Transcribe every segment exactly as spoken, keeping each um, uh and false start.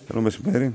Καλό μεσημέρι.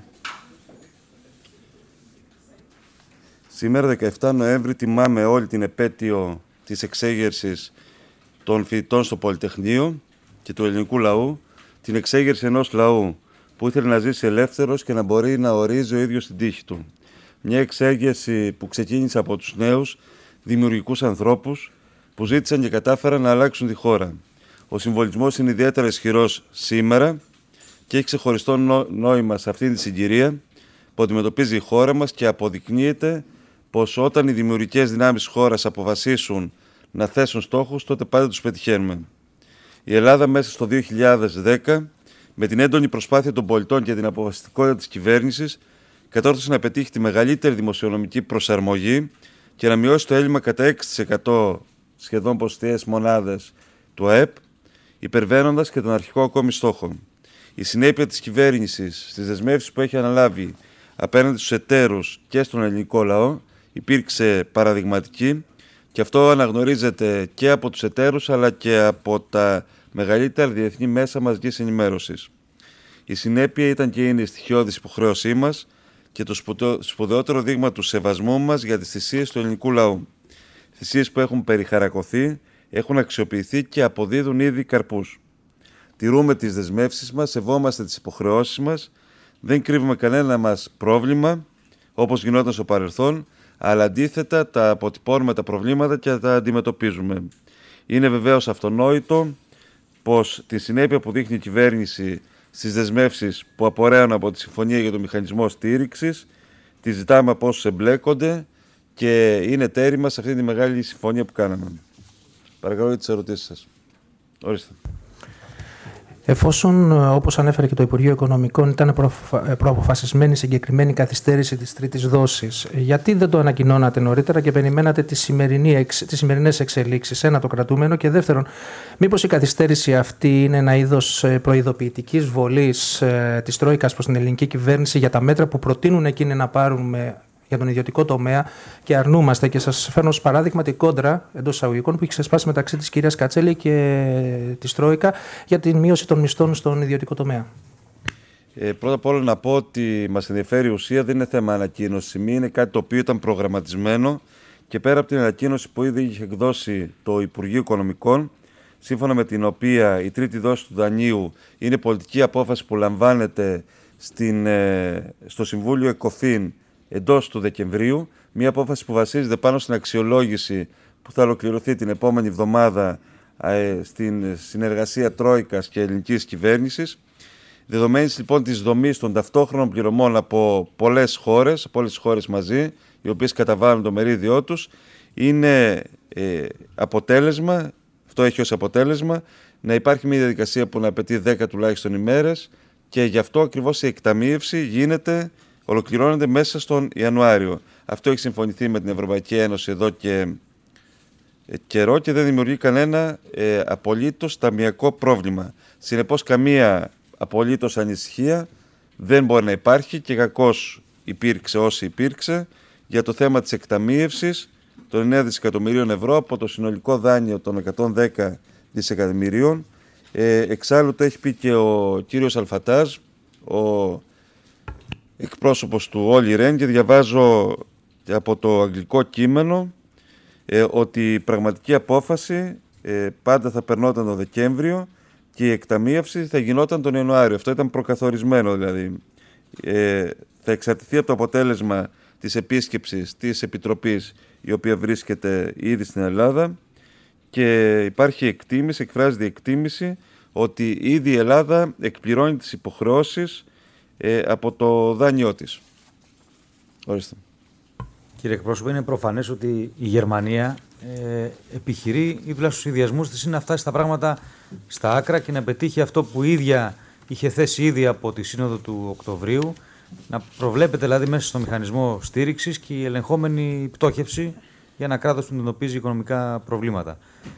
Σήμερα, δεκαεφτά Νοέμβρη, τιμάμε όλη την επέτειο της εξέγερσης των φοιτητών στο Πολυτεχνείο και του ελληνικού λαού, την εξέγερση ενός λαού που ήθελε να ζήσει ελεύθερος και να μπορεί να ορίζει ο ίδιος την τύχη του. Μια εξέγερση που ξεκίνησε από τους νέους, δημιουργικούς ανθρώπους που ζήτησαν και κατάφεραν να αλλάξουν τη χώρα. Ο συμβολισμός είναι ιδιαίτερα ισχυρός σήμερα και έχει ξεχωριστό νόημα σε αυτή τη συγκυρία που αντιμετωπίζει η χώρα μας και αποδεικνύεται πως όταν οι δημιουργικές δυνάμεις της χώρας αποφασίσουν να θέσουν στόχους, τότε πάντα τους πετυχαίνουμε. Η Ελλάδα μέσα στο δύο χιλιάδες δέκα, με την έντονη προσπάθεια των πολιτών και την αποφασιστικότητα της κυβέρνησης, κατόρθωσε να πετύχει τη μεγαλύτερη δημοσιονομική προσαρμογή και να μειώσει το έλλειμμα κατά έξι τοις εκατό σχεδόν ποσοστιαίες μονάδες του ΑΕΠ, υπερβαίνοντας και τον αρχικό ακόμη στόχο. Η συνέπεια της κυβέρνησης στις δεσμεύσεις που έχει αναλάβει απέναντι στους εταίρους και στον ελληνικό λαό υπήρξε παραδειγματική και αυτό αναγνωρίζεται και από τους εταίρους αλλά και από τα μεγαλύτερα διεθνή μέσα μαζικής ενημέρωσης. Η συνέπεια ήταν και είναι η στοιχειώδης υποχρέωσή μας και το σπουδαιότερο δείγμα του σεβασμού μας για τις θυσίες του ελληνικού λαού. Θυσίες που έχουν περιχαρακωθεί, έχουν αξιοποιηθεί και αποδίδουν ήδη καρπούς. Τηρούμε τις δεσμεύσεις μας, σεβόμαστε τις υποχρεώσεις μας, δεν κρύβουμε κανένα μας πρόβλημα όπως γινόταν στο παρελθόν, αλλά αντίθετα τα αποτυπώνουμε τα προβλήματα και τα αντιμετωπίζουμε. Είναι βεβαίως αυτονόητο πως τη συνέπεια που δείχνει η κυβέρνηση στις δεσμεύσεις που απορρέουν από τη Συμφωνία για το Μηχανισμό Στήριξης, τη ζητάμε από όσους εμπλέκονται και είναι εταίροι μας σε αυτή τη μεγάλη συμφωνία που κάναμε. Παρακαλώ για τις ερωτήσεις σας. Ορίστε. Εφόσον, όπως ανέφερε και το Υπουργείο Οικονομικών, ήταν προαποφασισμένη συγκεκριμένη καθυστέρηση της τρίτης δόσης, γιατί δεν το ανακοινώνατε νωρίτερα και περιμένατε τις σημερινές εξελίξεις? Ένα, το κρατούμενο, και δεύτερον, μήπως η καθυστέρηση αυτή είναι ένα είδος προειδοποιητικής βολής ε, της Τρόικας προς την ελληνική κυβέρνηση για τα μέτρα που προτείνουν εκείνοι να πάρουν για τον ιδιωτικό τομέα και αρνούμαστε? Και σας φέρνω ως παράδειγμα την κόντρα εντός εισαγωγικών που έχει ξεσπάσει μεταξύ της κυρίας Κατσέλη και της Τρόικα για την μείωση των μισθών στον ιδιωτικό τομέα. Ε, πρώτα απ' όλα να πω ότι μας ενδιαφέρει η ουσία, δεν είναι θέμα ανακοίνωση. Είναι κάτι το οποίο ήταν προγραμματισμένο και πέρα από την ανακοίνωση που ήδη είχε εκδώσει το Υπουργείο Οικονομικών, σύμφωνα με την οποία η τρίτη δόση του δανείου είναι πολιτική απόφαση που λαμβάνεται στην, ε, στο Συμβούλιο ΕΚΟΦΗΝ εντός του Δεκεμβρίου, μια απόφαση που βασίζεται πάνω στην αξιολόγηση που θα ολοκληρωθεί την επόμενη εβδομάδα ε, στην συνεργασία Τρόικας και ελληνικής κυβέρνησης. Δεδομένης λοιπόν της δομής των ταυτόχρονων πληρωμών από πολλές χώρες, από όλες τις χώρες μαζί, οι οποίες καταβάλουν το μερίδιό τους, είναι ε, αποτέλεσμα, αυτό έχει ως αποτέλεσμα, να υπάρχει μια διαδικασία που να απαιτεί δέκα τουλάχιστον ημέρες και γι' αυτό ακριβώς η εκταμείευση γίνεται, ολοκληρώνεται μέσα στον Ιανουάριο. Αυτό έχει συμφωνηθεί με την Ευρωπαϊκή Ένωση εδώ και καιρό και δεν δημιουργεί κανένα ε, απολύτως ταμειακό πρόβλημα. Συνεπώς καμία απολύτως ανησυχία δεν μπορεί να υπάρχει και κακώς υπήρξε όσοι υπήρξε για το θέμα της εκταμείευσης των εννέα δισεκατομμυρίων ευρώ από το συνολικό δάνειο των εκατόν δέκα δισεκατομμυρίων. Ε, εξάλλου το έχει πει και ο κύριος Αλφατάζ, ο εκπρόσωπος του Όλι Ρεν, και διαβάζω από το αγγλικό κείμενο ε, ότι η πραγματική απόφαση ε, πάντα θα περνόταν τον Δεκέμβριο και η εκταμείευση θα γινόταν τον Ιανουάριο. Αυτό ήταν προκαθορισμένο δηλαδή. Ε, θα εξαρτηθεί από το αποτέλεσμα της επίσκεψης της Επιτροπής, η οποία βρίσκεται ήδη στην Ελλάδα, και υπάρχει εκτίμηση, εκφράζεται η εκτίμηση ότι ήδη η Ελλάδα εκπληρώνει τις υποχρεώσεις ε, από το δάνειό της. Ορίστε. Κύριε εκπρόσωπε, είναι προφανές ότι η Γερμανία ε, επιχειρεί, ύψιλα στους ιδιασμούς της, είναι να φτάσει τα πράγματα στα άκρα και να πετύχει αυτό που η ίδια είχε θέσει ήδη από τη Σύνοδο του Οκτωβρίου, να προβλέπεται δηλαδή μέσα στο μηχανισμό στήριξης και η ελεγχόμενη πτώχευση για ένα κράτος που αντιμετωπίζει οικονομικά προβλήματα.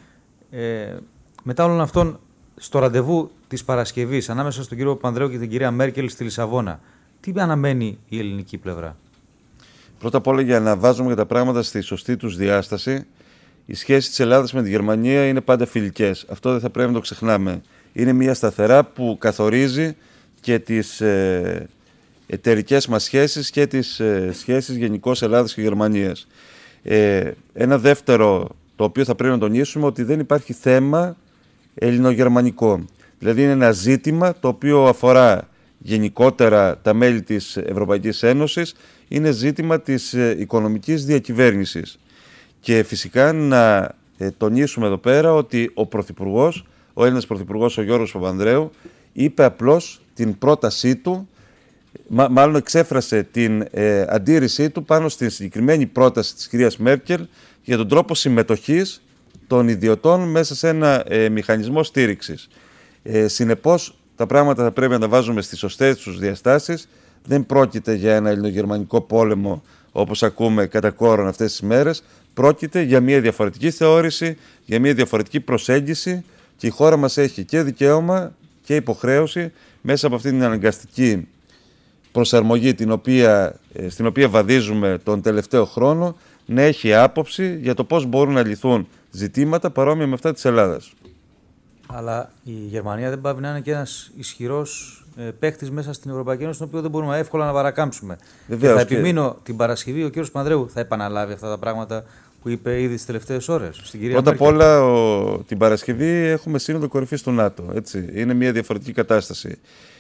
Ε, μετά όλων αυτών, στο ραντεβού της Παρασκευής ανάμεσα στον κύριο Παπανδρέου και την κυρία Μέρκελ στη Λισαβόνα, τι αναμένει η ελληνική πλευρά? Πρώτα απ' όλα, για να βάζουμε και τα πράγματα στη σωστή τους διάσταση, οι σχέσεις της Ελλάδας με τη Γερμανία είναι πάντα φιλικές. Αυτό δεν θα πρέπει να το ξεχνάμε. Είναι μια σταθερά που καθορίζει και τις ε, εταιρικές μας σχέσεις και τις ε, σχέσεις γενικώς Ελλάδας και Γερμανίας. Ε, ένα δεύτερο, το οποίο θα πρέπει να τονίσουμε, ότι δεν υπάρχει θέμα ελληνογερμανικό. Δηλαδή είναι ένα ζήτημα το οποίο αφορά γενικότερα τα μέλη της Ευρωπαϊκής Ένωσης, είναι ζήτημα της ε, οικονομικής διακυβέρνησης. Και φυσικά να ε, τονίσουμε εδώ πέρα ότι ο Πρωθυπουργός, ο Έλληνας Πρωθυπουργός, ο Γιώργος Παπανδρέου, είπε απλώς την πρότασή του, Μα, μάλλον εξέφρασε την ε, αντίρρησή του πάνω στην συγκεκριμένη πρόταση της κυρίας Μέρκελ για τον τρόπο συμμετοχής των ιδιωτών μέσα σε ένα ε, μηχανισμό στήριξης. Ε, συνεπώς, τα πράγματα θα πρέπει να τα βάζουμε στις σωστές τους διαστάσεις. Δεν πρόκειται για ένα ελληνογερμανικό πόλεμο, όπως ακούμε κατά κόρον αυτές τις μέρες. Πρόκειται για μια διαφορετική θεώρηση, για μια διαφορετική προσέγγιση, και η χώρα μας έχει και δικαίωμα και υποχρέωση μέσα από αυτή την αναγκαστική προσαρμογή την οποία, στην οποία βαδίζουμε τον τελευταίο χρόνο, να έχει άποψη για το πώς μπορούν να λυθούν ζητήματα παρόμοια με αυτά της Ελλάδας. Αλλά η Γερμανία δεν πάβει να είναι και ένας ισχυρός ε, παίχτης μέσα στην Ευρωπαϊκή Ένωση, τον οποίο δεν μπορούμε εύκολα να παρακάμψουμε. Βεβαίως, και θα επιμείνω και... την Παρασκευή, ο κ. Παπανδρέου θα επαναλάβει αυτά τα πράγματα που είπε ήδη τις τελευταίες ώρες στην κυρία Πρώτα Μέρκελ. απ' όλα, ο, την Παρασκευή έχουμε σύνοδο κορυφής του ΝΑΤΟ. Έτσι. Είναι μια διαφορετική κατάσταση.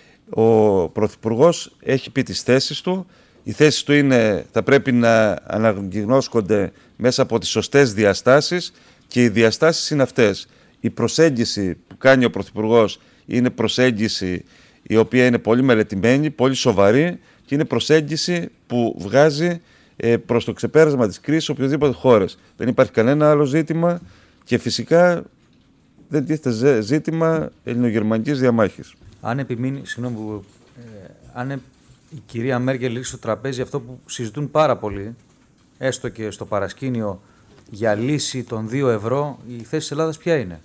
Ο Πρωθυπουργός έχει πει τις θέσεις του. Οι θέσεις του είναι, θα πρέπει να αναγνώσκονται μέσα από τις σωστές διαστάσεις, και οι διαστάσεις είναι αυτές. Η προσέγγιση που κάνει ο Πρωθυπουργός είναι προσέγγιση η οποία είναι πολύ μελετημένη, πολύ σοβαρή, και είναι προσέγγιση που βγάζει ε, προς το ξεπέρασμα της κρίσης οποιοδήποτε χώρες. Δεν υπάρχει κανένα άλλο ζήτημα, και φυσικά δεν τίθεται ζήτημα ελληνογερμανικής διαμάχης. Αν επιμείνει, συγγνώμη, ε, αν ε, η κυρία Μέρκελ λήξει στο τραπέζι αυτό που συζητούν πάρα πολύ, έστω και στο παρασκήνιο, για λύση των δύο ευρώ, η θέση της Ελλάδας ποια είναι?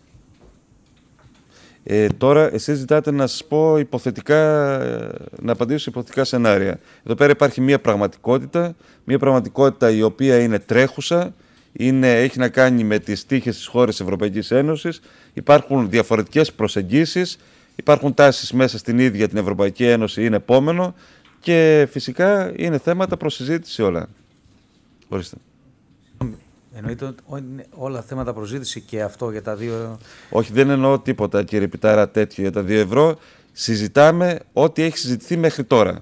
Ε, τώρα εσείς ζητάτε να σας πω υποθετικά, να απαντήσω σε υποθετικά σενάρια. Εδώ πέρα υπάρχει μια πραγματικότητα, μια πραγματικότητα η οποία είναι τρέχουσα, είναι, έχει να κάνει με τις τύχες της χώρας της Ευρωπαϊκής Ένωσης, υπάρχουν διαφορετικές προσεγγίσεις, υπάρχουν τάσεις μέσα στην ίδια την Ευρωπαϊκή Ένωση, είναι επόμενο, και φυσικά είναι θέματα προς συζήτηση όλα. Ορίστε. Εννοείται όλα θέματα προσζήτηση και αυτό για τα δύο... Όχι, δεν εννοώ τίποτα, κύριε Πιτάρα, τέτοιο για τα δύο ευρώ. Συζητάμε ό,τι έχει συζητηθεί μέχρι τώρα.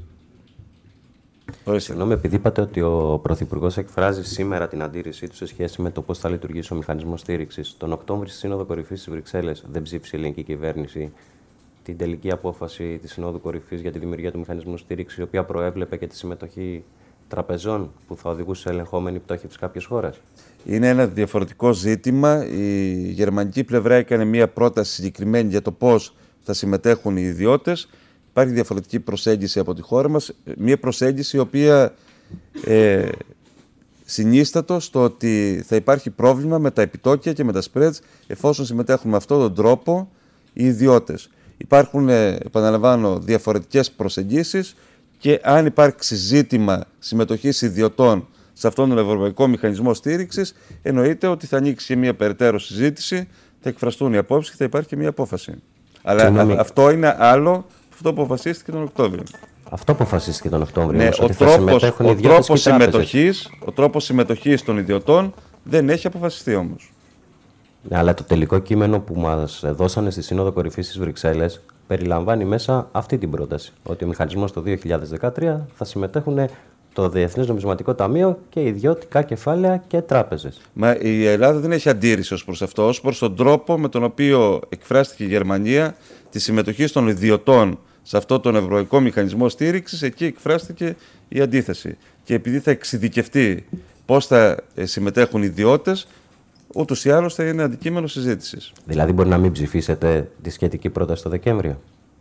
Συγγνώμη, επειδή είπατε ότι ο Πρωθυπουργός εκφράζει σήμερα την αντίρρησή του σε σχέση με το πώς θα λειτουργήσει ο μηχανισμός στήριξης. Τον Οκτώβρη στη Σύνοδο Κορυφής στις Βρυξέλλες δεν ψήφισε η ελληνική κυβέρνηση την τελική απόφαση της Συνόδου Κορυφής για τη δημιουργία του μηχανισμού στήριξης, η οποία προέβλεπε και τη συμμετοχή τραπεζών που θα οδηγούσε σε ελεγχόμενη πτώχευση της κάποιες χώρες? Είναι ένα διαφορετικό ζήτημα. Η γερμανική πλευρά έκανε μια πρόταση συγκεκριμένη για το πώς θα συμμετέχουν οι ιδιώτες. Υπάρχει διαφορετική προσέγγιση από τη χώρα μας. Μια προσέγγιση η οποία ε, συνίστατο στο ότι θα υπάρχει πρόβλημα με τα επιτόκια και με τα spreads εφόσον συμμετέχουν με αυτόν τον τρόπο οι ιδιώτες. Υπάρχουν, επαναλαμβάνω, διαφορετικές προσεγγίσεις, και αν υπάρξει ζήτημα συμμετοχής ιδιωτών σε αυτόν τον Ευρωπαϊκό Μηχανισμό Στήριξης, εννοείται ότι θα ανοίξει και μια περαιτέρω συζήτηση, θα εκφραστούν οι απόψεις και θα υπάρχει και μια απόφαση. Αλλά α, αυτό είναι άλλο αυτό που αποφασίστηκε τον Οκτώβριο. Αυτό αποφασίστηκε τον Οκτώβριο. Ναι, ο τρόπος, ο, τρόπος συμμετοχής, ο τρόπος συμμετοχής των ιδιωτών δεν έχει αποφασιστεί όμως. Ναι, αλλά το τελικό κείμενο που μας δώσανε στη Σύνοδο Κορυφής στις Βρυξέλλες περιλαμβάνει μέσα αυτή την πρόταση. Ότι ο μηχανισμός το δύο χιλιάδες δεκατρία θα συμμετέχουν το Διεθνές Νομισματικό Ταμείο και ιδιωτικά κεφάλαια και τράπεζες. Μα η Ελλάδα δεν έχει αντίρρηση ως προς αυτό, ως προς τον τρόπο με τον οποίο εκφράστηκε η Γερμανία τη συμμετοχή των ιδιωτών σε αυτό τον Ευρωπαϊκό Μηχανισμό Στήριξης. Εκεί εκφράστηκε η αντίθεση. Και επειδή θα εξειδικευτεί πώς θα συμμετέχουν οι ιδιώτες, ούτως ή άλλως θα είναι αντικείμενο συζήτησης. Δηλαδή, μπορεί να μην ψηφίσετε τη σχετική πρόταση το Δεκέμβριο?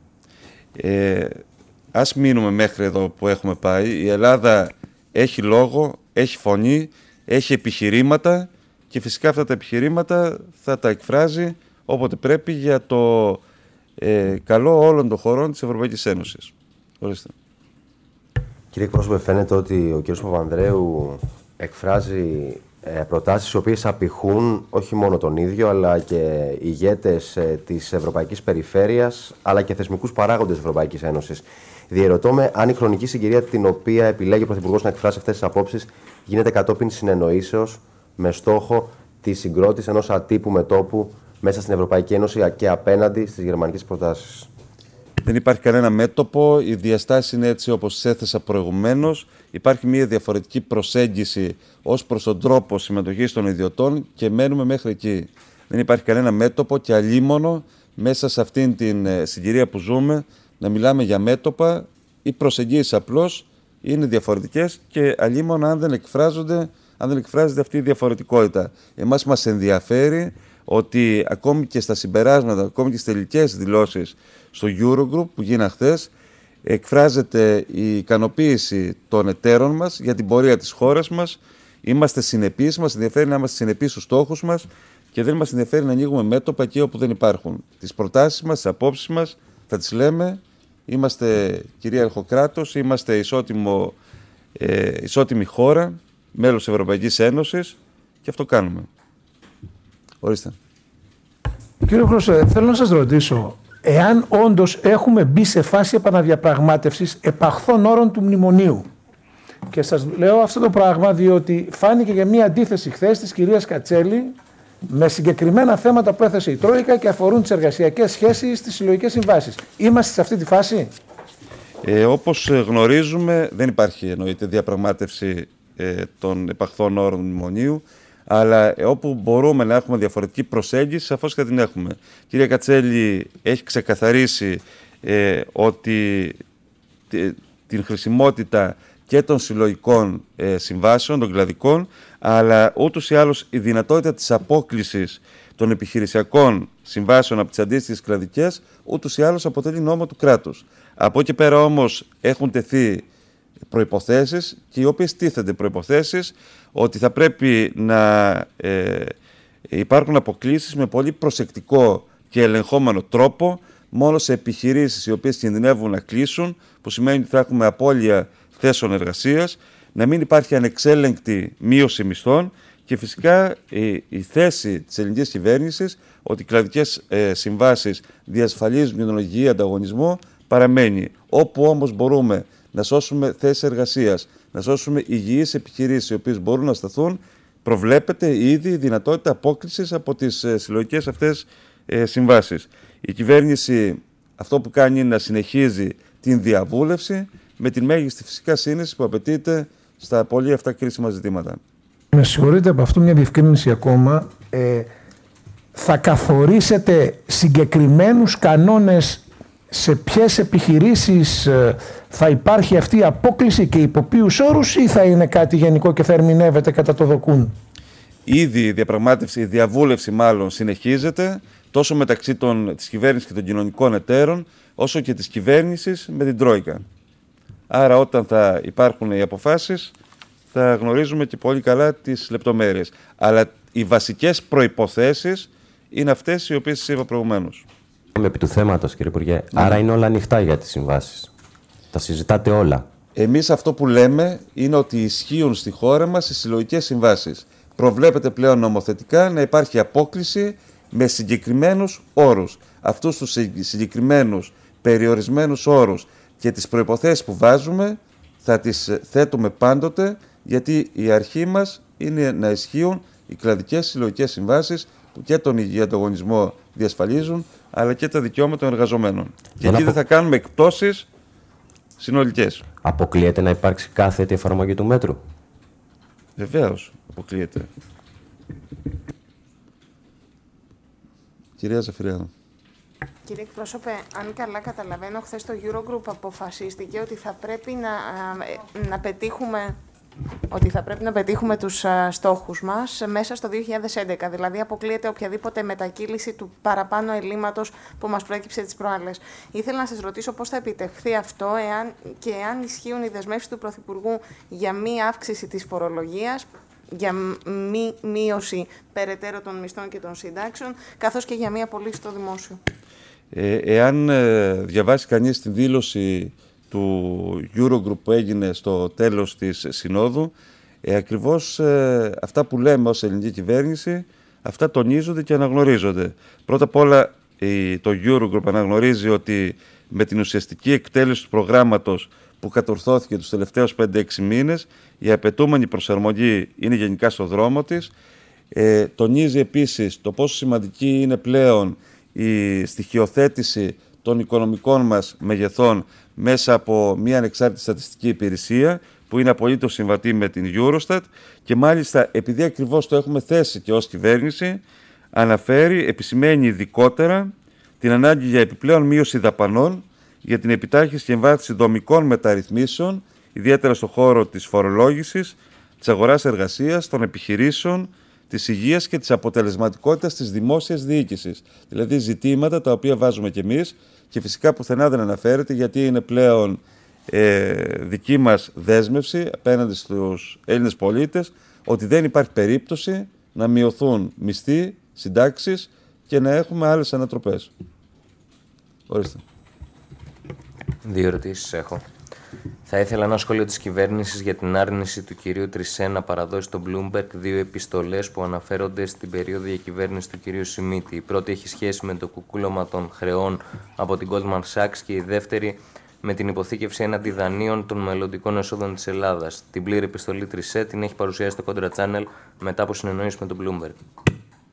Ε, ας μείνουμε μέχρι εδώ που έχουμε πάει. Η Ελλάδα έχει λόγο, έχει φωνή, έχει επιχειρήματα, και φυσικά αυτά τα επιχειρήματα θα τα εκφράζει όποτε πρέπει για το ε, καλό όλων των χωρών της Ευρωπαϊκής Ένωσης. Ορίστε. Κύριε εκπρόσωπε, φαίνεται ότι ο κ. Παπανδρέου εκφράζει Ε, προτάσεις οι οποίες απηχούν όχι μόνο τον ίδιο, αλλά και ηγέτες ε, της Ευρωπαϊκής Περιφέρειας, αλλά και θεσμικούς παράγοντες της Ευρωπαϊκής Ένωσης. Διερωτώ με αν η χρονική συγκυρία την οποία επιλέγει ο Πρωθυπουργός να εκφράσει αυτές τις απόψεις γίνεται κατόπιν συνεννοήσεως με στόχο τη συγκρότηση ενός ατύπου μετώπου μέσα στην Ευρωπαϊκή Ένωση και απέναντι στις γερμανικές προτάσεις. Δεν υπάρχει κανένα μέτωπο. Οι διαστάσεις είναι έτσι όπως έθεσα προηγουμένως. Υπάρχει μια διαφορετική προσέγγιση ως προς τον τρόπο συμμετοχής των ιδιωτών και μένουμε μέχρι εκεί. Δεν υπάρχει κανένα μέτωπο και αλίμονο μέσα σε αυτήν την συγκυρία που ζούμε να μιλάμε για μέτωπα. Οι προσεγγίσεις απλώς είναι διαφορετικές και αλίμονο αν δεν εκφράζονται, αν δεν εκφράζεται αυτή η διαφορετικότητα. Εμάς μας ενδιαφέρει ότι ακόμη και στα συμπεράσματα, ακόμη και στις τελικές δηλώσεις στο Eurogroup που γίνανε χθες, εκφράζεται η ικανοποίηση των εταίρων μας για την πορεία της χώρας μας. Είμαστε συνεπείς, μας ενδιαφέρει να είμαστε συνεπείς στους στόχους μας και δεν μας ενδιαφέρει να ανοίγουμε μέτωπα εκεί όπου δεν υπάρχουν. Τις προτάσεις μας, τις απόψεις μας θα τις λέμε. Είμαστε κυρίαρχο κράτος, είμαστε ισότιμο, ε, ισότιμη χώρα, μέλος της Ευρωπαϊκής Ένωσης και αυτό κάνουμε. Ορίστε. Κύριε Χρώσο, θέλω να σας ρωτήσω, εάν όντως έχουμε μπει σε φάση επαναδιαπραγμάτευσης επαχθών όρων του μνημονίου. Και σας λέω αυτό το πράγμα διότι φάνηκε για μια αντίθεση χθες της κυρίας Κατσέλη με συγκεκριμένα θέματα που έθεσε η Τρόικα και αφορούν τις εργασιακές σχέσεις, τις συλλογικές συμβάσεις. Είμαστε σε αυτή τη φάση? Ε, όπως γνωρίζουμε, δεν υπάρχει εννοείται διαπραγμάτευση ε, των επαχθών όρων του μνημονίου, αλλά ε, όπου μπορούμε να έχουμε διαφορετική προσέγγιση, σαφώς και την έχουμε. Η κυρία Κατσέλη έχει ξεκαθαρίσει ε, ότι τε, την χρησιμότητα και των συλλογικών ε, συμβάσεων, των κλαδικών, αλλά ούτως ή άλλως η δυνατότητα της απόκλησης των επιχειρησιακών συμβάσεων από τις αντίστοιχες κλαδικές, ούτως ή άλλως αποτελεί νόμο του κράτους. Από εκεί πέρα όμως έχουν τεθεί προϋποθέσεις και οι οποίες τίθενται προϋποθέσεις ότι θα πρέπει να ε, υπάρχουν αποκλήσεις με πολύ προσεκτικό και ελεγχόμενο τρόπο μόνο σε επιχειρήσεις οι οποίες κινδυνεύουν να κλείσουν, που σημαίνει ότι θα έχουμε απώλεια θέσεων εργασίας, να μην υπάρχει ανεξέλεγκτη μείωση μισθών και φυσικά η, η θέση της ελληνικής κυβέρνησης ότι οι κλαδικές ε, συμβάσεις διασφαλίζουν τον υγιή ανταγωνισμό παραμένει. Όπου όμως μπορούμε να σώσουμε θέσεις εργασίας, να σώσουμε υγιείς επιχειρήσεις οι οποίες μπορούν να σταθούν, προβλέπεται ήδη η δυνατότητα απόκλησης από τις ε, συλλογικές αυτές ε, συμβάσεις. Η κυβέρνηση αυτό που κάνει είναι να συνεχίζει την διαβούλευση με την μέγιστη φυσικά σύνεση που απαιτείται στα πολύ αυτά κρίσιμα ζητήματα. Με συγχωρείτε από αυτό μια διευκρίνηση ακόμα. Ε, θα καθορίσετε συγκεκριμένους κανόνες σε ποιες επιχειρήσεις ε, θα υπάρχει αυτή η απόκληση και υπό ποιους όρους, ή θα είναι κάτι γενικό και θα ερμηνεύεται κατά το δοκούν? Ήδη η διαπραγμάτευση, η διαβούλευση μάλλον συνεχίζεται τόσο μεταξύ των, της κυβέρνησης και των κοινωνικών εταίρων, όσο και της κυβέρνησης με την Τρόικα. Άρα όταν θα υπάρχουν οι αποφάσεις θα γνωρίζουμε και πολύ καλά τις λεπτομέρειες. Αλλά οι βασικές προϋποθέσεις είναι αυτές οι οποίες σας είπα προηγουμένως. Επί του θέματος, κύριε Υπουργέ, ναι. Άρα είναι όλα ανοιχτά για τις συμβάσεις. Τα συζητάτε όλα. Εμείς αυτό που λέμε είναι ότι ισχύουν στη χώρα μας οι συλλογικές συμβάσεις. Προβλέπεται πλέον νομοθετικά να υπάρχει απόκληση με συγκεκριμένους όρους. Αυτούς τους συγκεκριμένους περιορισμένους όρους και τις προϋποθέσεις που βάζουμε θα τις θέτουμε πάντοτε, γιατί η αρχή μας είναι να ισχύουν οι κλαδικές συλλογικές συμβάσεις που και τον υγιή ανταγωνισμό διασφαλίζουν, αλλά και τα δικαιώματα των εργαζομένων. Και εκεί δεν θα κάνουμε εκπτώσεις συνολικές. Αποκλείεται να υπάρξει κάθετη εφαρμογή του μέτρου? Βεβαίως αποκλείεται. Κυρία Ζαφυριάδου. Κύριε εκπρόσωπε, αν καλά καταλαβαίνω, χθες στο Eurogroup αποφασίστηκε ότι θα πρέπει να, να πετύχουμε... ότι θα πρέπει να πετύχουμε τους α, στόχους μας μέσα στο δύο χιλιάδες έντεκα. Δηλαδή, αποκλείεται οποιαδήποτε μετακύληση του παραπάνω ελλείμματος που μας προέκυψε τις προάλλες. Ήθελα να σας ρωτήσω πώς θα επιτευχθεί αυτό, εάν, και εάν ισχύουν οι δεσμεύσεις του Πρωθυπουργού για μη αύξηση της φορολογίας, για μη μείωση περαιτέρω των μισθών και των συντάξεων, καθώς και για μη απολύση στο δημόσιο. Ε, εάν ε, διαβάσει κανείς τη δήλωση του Eurogroup που έγινε στο τέλος της Συνόδου, Ε, ακριβώς ε, αυτά που λέμε ως ελληνική κυβέρνηση, αυτά τονίζονται και αναγνωρίζονται. Πρώτα απ' όλα η, το Eurogroup αναγνωρίζει ότι με την ουσιαστική εκτέλεση του προγράμματος που κατορθώθηκε τους τελευταίους πέντε έξι μήνες, η απαιτούμενη προσαρμογή είναι γενικά στο δρόμο της. Ε, τονίζει επίσης το πόσο σημαντική είναι πλέον η στοιχειοθέτηση των οικονομικών μας μεγεθών μέσα από μια ανεξάρτητη στατιστική υπηρεσία που είναι απολύτως συμβατή με την Eurostat και μάλιστα επειδή ακριβώς το έχουμε θέσει και ως κυβέρνηση, αναφέρει, επισημαίνει ειδικότερα την ανάγκη για επιπλέον μείωση δαπανών για την επιτάχυνση και εμβάθυνση δομικών μεταρρυθμίσεων, ιδιαίτερα στον χώρο της φορολόγησης, της αγοράς εργασίας, των επιχειρήσεων, της υγείας και της αποτελεσματικότητας της δημόσιας διοίκησης. Δηλαδή ζητήματα τα οποία βάζουμε κι εμείς και φυσικά πουθενά δεν αναφέρεται γιατί είναι πλέον ε, δική μας δέσμευση απέναντι στους Έλληνες πολίτες ότι δεν υπάρχει περίπτωση να μειωθούν μισθοί, συντάξεις και να έχουμε άλλες ανατροπές. Ορίστε. Δύο ερωτήσεις έχω. Θα ήθελα ένα σχόλιο της κυβέρνησης για την άρνηση του κυρίου Τρισέ να παραδώσει στο Bloomberg δύο επιστολές που αναφέρονται στην περίοδο διακυβέρνησης του κυρίου Σιμίτη. Η πρώτη έχει σχέση με το κουκούλωμα των χρεών από την Goldman Sachs και η δεύτερη με την υποθήκευση έναντι δανείων των μελλοντικών εσόδων της Ελλάδας. Την πλήρη επιστολή Τρισέ την έχει παρουσιάσει στο Contra Channel μετά από συνεννόηση με τον Bloomberg.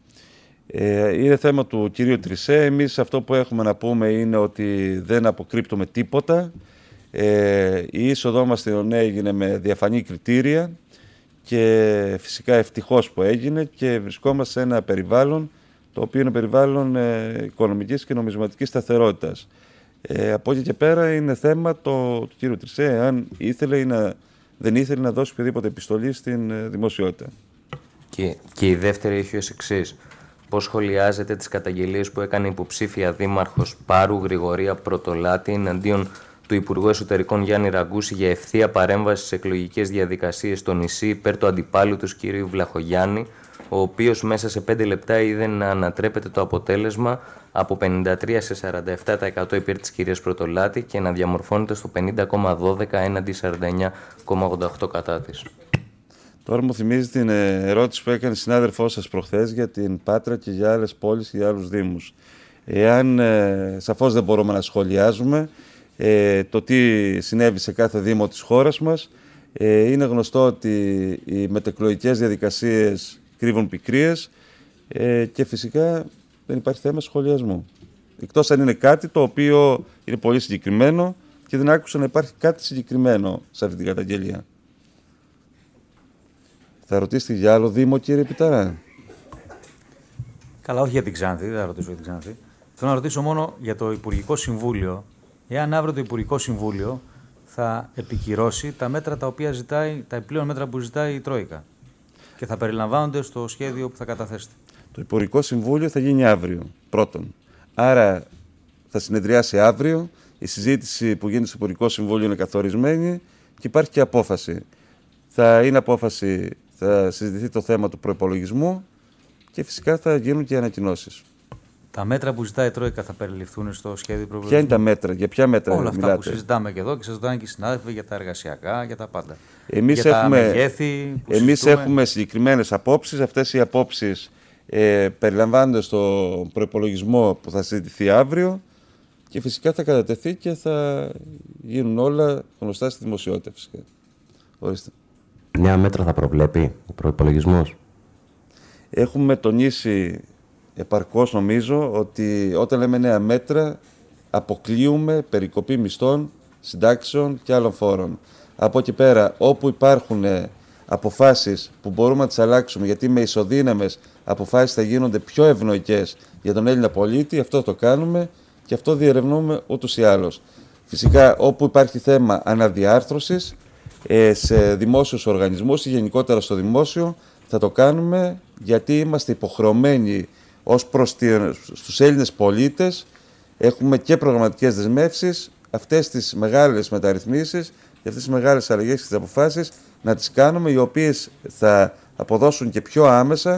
Ε, είναι θέμα του κυρίου Τρισέ. Εμείς αυτό που έχουμε να πούμε είναι ότι δεν αποκρύπτουμε τίποτα. Ε, η είσοδό μας στην ΟΝΕ έγινε με διαφανή κριτήρια και φυσικά ευτυχώς που έγινε και βρισκόμαστε σε ένα περιβάλλον το οποίο είναι περιβάλλον ε, οικονομικής και νομισματικής σταθερότητας. Ε, από εκεί και πέρα είναι θέμα το, του κύριου Τρισέ αν ήθελε ή να, δεν ήθελε να δώσει οποιαδήποτε επιστολή στην ε, δημοσιότητα. Και, και η δεύτερη έχει ως εξής. Πώς σχολιάζετε τις καταγγελίες που έκανε υποψήφια δήμαρχος Πάρου Γρηγορία Πρωτολάτη εναντίον του Υπουργού Εσωτερικών Γιάννη Ραγκούση για ευθεία παρέμβαση στις εκλογικές διαδικασίες στο νησί υπέρ του αντιπάλου του κ. Βλαχογιάννη, ο οποίος μέσα σε πέντε λεπτά είδε να ανατρέπεται το αποτέλεσμα από πενήντα τρία σε σαράντα επτά τοις εκατό υπέρ της κυρίας Πρωτολάτη και να διαμορφώνεται στο πενήντα κόμμα δώδεκα έναντι σαράντα εννέα κόμμα ογδόντα οκτώ κατά της. Τώρα μου θυμίζει την ερώτηση που έκανε συνάδελφός σας προχθές για την Πάτρα και για άλλες πόλεις και για άλλους δήμους. Εάν ε, σαφώς δεν μπορούμε να σχολιάζουμε ε, το τι συνέβη σε κάθε δήμο της χώρας μας, ε, είναι γνωστό ότι οι μετεκλογικές διαδικασίες κρύβουν πικρίες ε, και φυσικά δεν υπάρχει θέμα σχολιασμού. Εκτός αν είναι κάτι το οποίο είναι πολύ συγκεκριμένο και δεν άκουσα να υπάρχει κάτι συγκεκριμένο σε αυτή την καταγγελία. Θα ρωτήσετε για άλλο δήμο, κύριε Πιταρά? Καλά, όχι για την Ξάνθη, δεν θα ρωτήσω για την Ξάνθη. Θέλω να ρωτήσω μόνο για το Υπουργικό Συμβούλιο. Εάν αύριο το Υπουργικό Συμβούλιο θα επικυρώσει τα μέτρα τα οποία ζητάει, τα επιπλέον μέτρα που ζητάει η Τρόικα και θα περιλαμβάνονται στο σχέδιο που θα καταθέσετε. Το Υπουργικό Συμβούλιο θα γίνει αύριο, πρώτον. Άρα θα συνεδριάσει αύριο. Η συζήτηση που γίνεται στο Υπουργικό Συμβούλιο είναι καθορισμένη και υπάρχει και απόφαση. Θα είναι απόφαση, θα συζητηθεί το θέμα του προϋπολογισμού και φυσικά θα γίνουν και ανακοινώσεις. Τα μέτρα που ζητάει η Τρόικα θα περιληφθούν στο σχέδιο προϋπολογισμού. Ποια είναι τα μέτρα, για ποια μέτρα όλα μιλάτε? Όλα αυτά που συζητάμε και εδώ και σας ζητάνε και οι συνάδελφοι για τα εργασιακά, για τα πάντα. Εμείς για έχουμε, τα μεγέθη που εμείς συζητούμε. έχουμε συγκεκριμένες απόψεις. Αυτές οι απόψεις ε, περιλαμβάνονται στο προϋπολογισμό που θα συζητηθεί αύριο και φυσικά θα κατατεθεί και θα γίνουν όλα γνωστά στη δημοσιότητα φυσικά. Ορίστε. Νέα μέτρα θα προβλέπει ο προϋπολογισμός? Έχουμε τονίσει επαρκώς νομίζω ότι όταν λέμε νέα μέτρα αποκλείουμε περικοπή μισθών, συντάξεων και άλλων φόρων. Από εκεί πέρα όπου υπάρχουν αποφάσεις που μπορούμε να τις αλλάξουμε γιατί με ισοδύναμες αποφάσεις θα γίνονται πιο ευνοϊκές για τον Έλληνα πολίτη, αυτό το κάνουμε και αυτό διερευνούμε ούτως ή άλλως. Φυσικά όπου υπάρχει θέμα αναδιάρθρωσης σε δημόσιους οργανισμούς ή γενικότερα στο δημόσιο θα το κάνουμε γιατί είμαστε υποχρεωμένοι ως προς τους Έλληνες πολίτες, έχουμε και προγραμματικές δεσμεύσεις αυτές τις μεγάλες μεταρρυθμίσεις και αυτές τις μεγάλες αλλαγές και τις αποφάσεις να τις κάνουμε, οι οποίες θα αποδώσουν και πιο άμεσα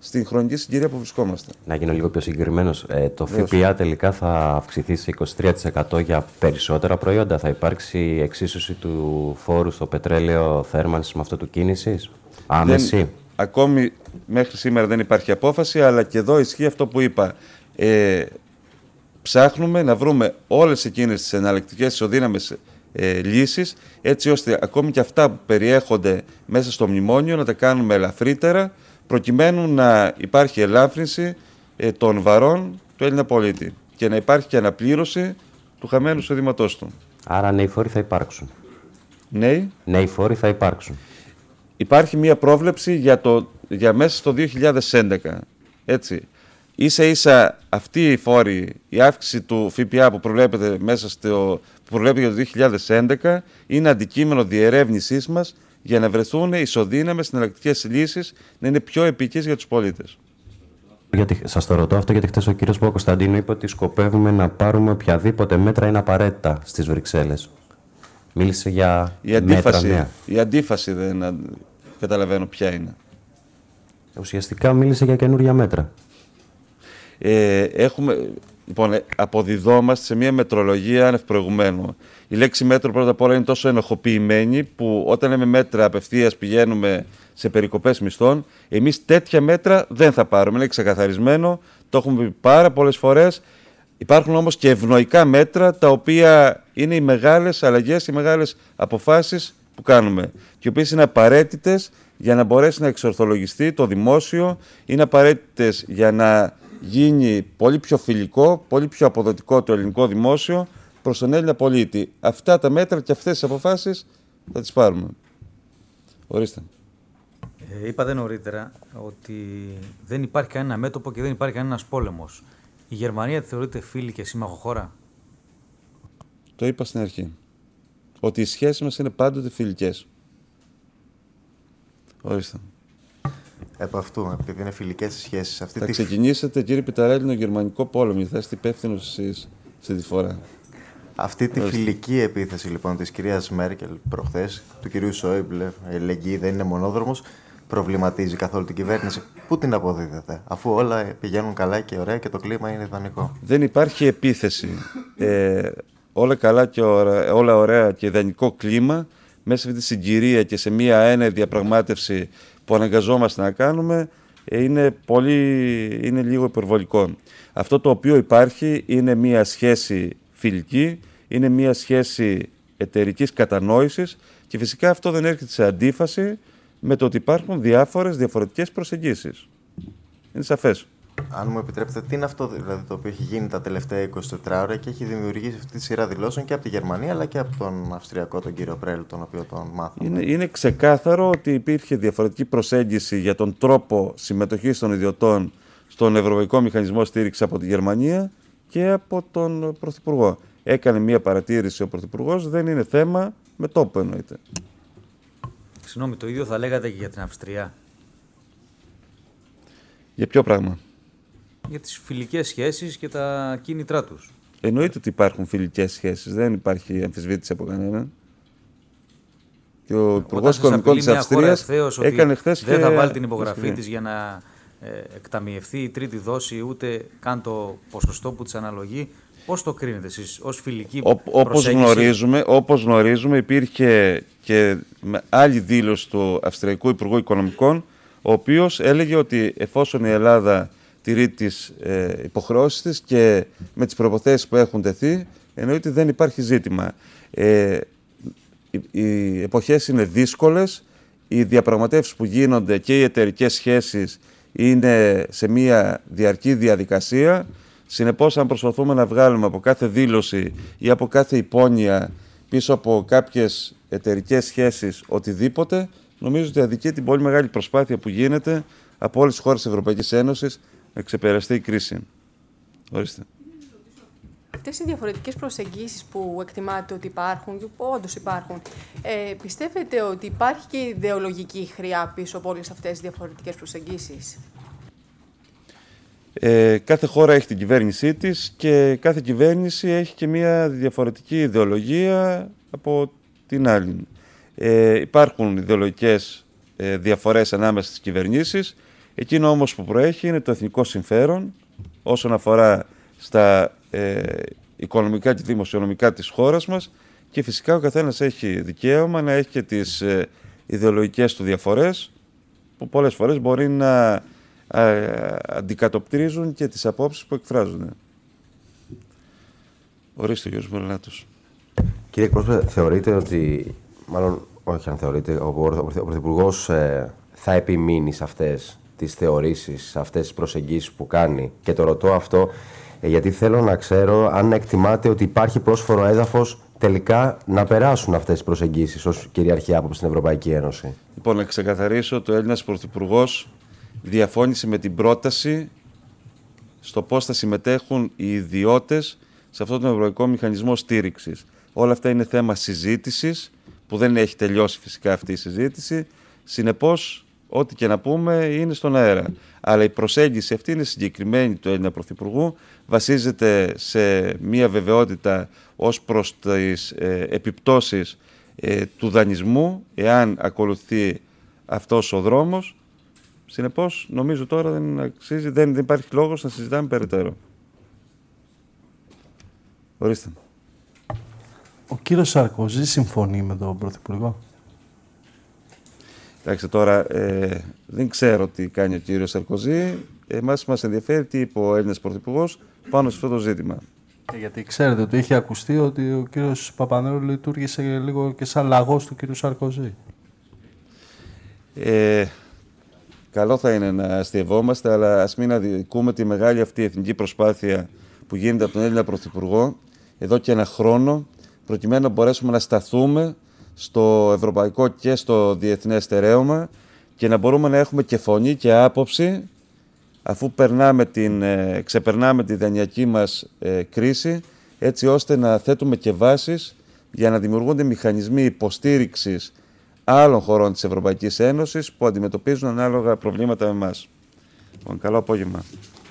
στην χρονική συγκυρία που βρισκόμαστε. Να γίνω λίγο πιο συγκεκριμένος. Ε, το ΦΠΑ τελικά θα αυξηθεί σε είκοσι τρία τοις εκατό για περισσότερα προϊόντα. Θα υπάρξει εξίσωση του φόρου στο πετρέλαιο θέρμανσης με αυτό του κίνησης. Άμεση. Δεν, ακόμη μέχρι σήμερα δεν υπάρχει απόφαση, αλλά και εδώ ισχύει αυτό που είπα. Ε, ψάχνουμε να βρούμε όλες εκείνες τις εναλλακτικές ισοδύναμες ε, λύσεις, έτσι ώστε ακόμη και αυτά που περιέχονται μέσα στο μνημόνιο να τα κάνουμε ελαφρύτερα, προκειμένου να υπάρχει ελάφρυνση ε, των βαρών του Έλληνα πολίτη και να υπάρχει και αναπλήρωση του χαμένου εισοδήματός του. Άρα νέοι φόροι θα υπάρξουν. Νέοι. Νέοι φόροι θα υπάρξουν. Υπάρχει μία πρόβλεψη για, το, για μέσα στο δύο χιλιάδες έντεκα. Έτσι. Ίσα ίσα αυτή η φόρη, η αύξηση του ΦΠΑ που προβλέπεται μέσα στο, που προβλέπεται για το δύο χιλιάδες έντεκα είναι αντικείμενο διερεύνησής μας για να βρεθούν ισοδύναμες συναλλακτικές λύσεις να είναι πιο επικές για τους πολίτες. Γιατί, σας το ρωτώ αυτό γιατί χθες ο κύριος Παπακοσταντίνου είπε ότι σκοπεύουμε να πάρουμε οποιαδήποτε μέτρα είναι απαραίτητα στις Βρυξέλλες. Μίλησε για η αντίφαση, μέτρα νέα. Η αντίφαση δεν καταλαβαίνω ποια είναι. Ουσιαστικά μίλησε για καινούργια μέτρα. Ε, έχουμε, λοιπόν, αποδιδόμαστε σε μια μετρολογία ανευπροηγουμένου. Η λέξη μέτρο πρώτα απ' όλα είναι τόσο ενοχοποιημένη που όταν λέμε μέτρα απευθείας πηγαίνουμε σε περικοπές μισθών. Εμείς τέτοια μέτρα δεν θα πάρουμε. Είναι ξεκαθαρισμένο, το έχουμε πει πάρα πολλές φορές. Υπάρχουν όμως και ευνοϊκά μέτρα τα οποία είναι οι μεγάλες αλλαγές, οι μεγάλες αποφάσεις που κάνουμε και οι οποίες είναι απαραίτητες για να μπορέσει να εξορθολογιστεί το δημόσιο, είναι απαραίτητες για να γίνει πολύ πιο φιλικό, πολύ πιο αποδοτικό το ελληνικό δημόσιο προς τον Έλληνα πολίτη. Αυτά τα μέτρα και αυτές τις αποφάσεις θα τις πάρουμε. Ορίστε. Ε, είπατε νωρίτερα ότι δεν υπάρχει κανένα μέτωπο και δεν υπάρχει κανένας πόλεμος. Η Γερμανία τη θεωρείται φίλη και σύμμαχο χώρα? Το είπα στην αρχή. Ότι οι σχέσεις μας είναι πάντοτε φιλικές. Ορίστε. Επ' αυτού, επειδή είναι φιλικές σχέσεις. Αυτή θα τη... ξεκινήσετε, κύριε Πιταρέλη, τον γερμανικό πόλεμο. Θα είστε υπεύθυνος εσείς αυτή τη φορά. Αυτή τη Ορίστε. φιλική επίθεση λοιπόν της κυρίας Μέρκελ προχθές, του κυρίου Σόιμπλε, η ελεγγύη δεν είναι μονόδρομος, προβληματίζει καθόλου την κυβέρνηση. Πού την αποδίδεται, αφού όλα πηγαίνουν καλά και ωραία και το κλίμα είναι ιδανικό? Δεν υπάρχει επίθεση. Ε, όλα καλά και ωραία, όλα ωραία και ιδανικό κλίμα μέσα σε αυτή τη συγκυρία και σε μια έννοια διαπραγμάτευση που αναγκαζόμαστε να κάνουμε είναι, πολύ, είναι λίγο υπερβολικό. Αυτό το οποίο υπάρχει είναι μια σχέση φιλική, είναι μια σχέση εταιρικής κατανόησης και φυσικά αυτό δεν έρχεται σε αντίφαση με το ότι υπάρχουν διάφορες διαφορετικές προσεγγίσεις. Είναι σαφές. Αν μου επιτρέπετε, τι είναι αυτό δηλαδή, το οποίο έχει γίνει τα τελευταία εικοσιτέσσερις ώρα και έχει δημιουργήσει αυτή τη σειρά δηλώσεων και από τη Γερμανία αλλά και από τον Αυστριακό, τον κύριο Πρέλ, τον οποίο τον μάθαμε? Είναι, είναι ξεκάθαρο ότι υπήρχε διαφορετική προσέγγιση για τον τρόπο συμμετοχής των ιδιωτών στον Ευρωπαϊκό Μηχανισμό Στήριξης από τη Γερμανία και από τον Πρωθυπουργό. Έκανε μία παρατήρηση ο Πρωθυπουργός, δεν είναι θέμα με τόπο εννοείται. Συγγνώμη, το ίδιο θα λέγατε και για την Αυστρία? Για ποιο πράγμα? Για τις φιλικές σχέσεις και τα κίνητρά τους. Εννοείται ότι υπάρχουν φιλικές σχέσεις, δεν υπάρχει αμφισβήτηση από κανέναν. Και ο Υπουργός Οικονομικών της Αυστρίας έκανε χθες και... δεν θα βάλει την υπογραφή της για να ε, εκταμιευθεί η τρίτη δόση, ούτε καν το ποσοστό που της αναλογεί. Πώς το κρίνετε εσείς ως φιλική Ό, όπως γνωρίζουμε, όπως γνωρίζουμε υπήρχε και άλλη δήλωση του Αυστριακού Υπουργού Οικονομικών, ο οποίος έλεγε ότι εφόσον η Ελλάδα τηρεί τις ε, υποχρεώσεις της και με τις προϋποθέσεις που έχουν τεθεί, εννοείται ότι δεν υπάρχει ζήτημα. Ε, οι, οι εποχές είναι δύσκολες, οι διαπραγματεύσεις που γίνονται και οι εταιρικές σχέσεις είναι σε μια διαρκή διαδικασία. Συνεπώς, αν προσπαθούμε να βγάλουμε από κάθε δήλωση ή από κάθε υπόνοια πίσω από κάποιες εταιρικές σχέσεις οτιδήποτε, νομίζω ότι αδικεί την πολύ μεγάλη προσπάθεια που γίνεται από όλες τις χώρες της Ευρωπαϊκής Ένωσης να ξεπεραστεί η κρίση. Ορίστε. Αυτές οι διαφορετικές προσεγγίσεις που εκτιμάτε ότι υπάρχουν και που όντως υπάρχουν, ε, πιστεύετε ότι υπάρχει και ιδεολογική χρειά πίσω από όλες αυτές τις διαφορετικές προσεγγίσεις? Ε, κάθε χώρα έχει την κυβέρνησή της και κάθε κυβέρνηση έχει και μια διαφορετική ιδεολογία από την άλλη. Ε, υπάρχουν ιδεολογικές ε, διαφορές ανάμεσα στις κυβερνήσεις. Εκείνο όμως που προέχει είναι το εθνικό συμφέρον όσον αφορά στα ε, οικονομικά και δημοσιονομικά της χώρας μας και φυσικά ο καθένας έχει δικαίωμα να έχει και τις ε, ιδεολογικές του διαφορές που πολλές φορές μπορεί να ε, αντικατοπτρίζουν και τις απόψεις που εκφράζουν. Ορίστε, Γιώργος Μελανάτος. Κύριε εκπρόσωπε, θεωρείτε ότι, μάλλον όχι αν θεωρείτε, ο Πρωθυπουργός ε, θα επιμείνει σε αυτές τις θεωρήσεις, σε αυτές τις προσεγγίσεις που κάνει? Και το ρωτώ αυτό ε, γιατί θέλω να ξέρω αν εκτιμάτε ότι υπάρχει πρόσφορο έδαφος τελικά να περάσουν αυτές τις προσεγγίσεις ως κυριαρχή άποψη στην Ευρωπαϊκή Ένωση. Λοιπόν, να ξεκαθαρίσω, το Έλληνας Πρωθυπουργός διαφώνησε με την πρόταση στο πώς θα συμμετέχουν οι ιδιώτες σε αυτόν τον Ευρωπαϊκό Μηχανισμό Στήριξης. Όλα αυτά είναι θέμα συζήτησης, που δεν έχει τελειώσει φυσικά αυτή η συζήτηση. Συνεπώς, ό,τι και να πούμε είναι στον αέρα. Αλλά η προσέγγιση αυτή είναι συγκεκριμένη του Έλληνα Πρωθυπουργού, βασίζεται σε μία βεβαιότητα ως προς τις ε, επιπτώσεις ε, του δανεισμού, εάν ακολουθεί αυτός ο δρόμος. Συνεπώς, νομίζω τώρα δεν αξίζει, δεν, δεν υπάρχει λόγος να συζητάμε περαιτέρω. Ορίστε. Ο κύριος Σαρκοζή συμφωνεί με τον Πρωθυπουργό? Εντάξει, τώρα ε, δεν ξέρω τι κάνει ο κύριος Σαρκοζή. Εμάς μας ενδιαφέρει τι είπε ο Έλληνας Πρωθυπουργός πάνω σε αυτό το ζήτημα. Ε, γιατί ξέρετε ότι έχει ακουστεί ότι ο κύριος Παπανδρέου λειτουργήσε λίγο και σαν λαγός του κύριου Σαρκοζή. Ε, καλό θα είναι να αστειευόμαστε, αλλά ας μην αδικούμε τη μεγάλη αυτή εθνική προσπάθεια που γίνεται από τον Έλληνα Πρωθυπουργό εδώ και ένα χρόνο, προκειμένου να μπορέσουμε να σταθούμε στο ευρωπαϊκό και στο διεθνές στερέωμα και να μπορούμε να έχουμε και φωνή και άποψη αφού περνάμε την, ε, ξεπερνάμε τη δανειακή μας ε, κρίση, έτσι ώστε να θέτουμε και βάσεις για να δημιουργούνται μηχανισμοί υποστήριξης άλλων χωρών της Ευρωπαϊκής Ένωσης που αντιμετωπίζουν ανάλογα προβλήματα με εμάς. Λοιπόν, καλό απόγευμα.